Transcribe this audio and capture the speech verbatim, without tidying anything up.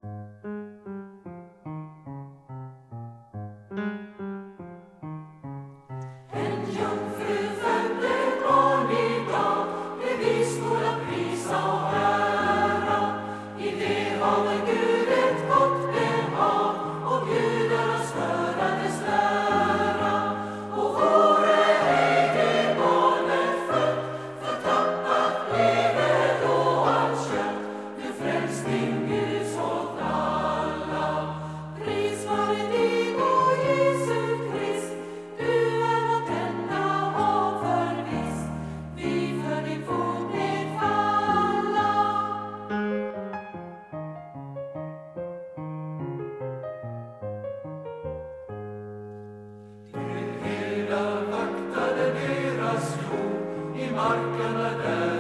En jungfru födde ett barn idag, det vi skola prisa och ära. I det haver Gud ett gott behag, och gudarnas hörades lära. Och vore ej det barnet fött, förtappat bleve då allt kött. Du frälsning Guds åt alla. Pris vare dig, o Jesu Krist, du är vårt enda hopp förvisst. Vi för din fot nedfalla. Herdar vaktade deras jord, i markerna där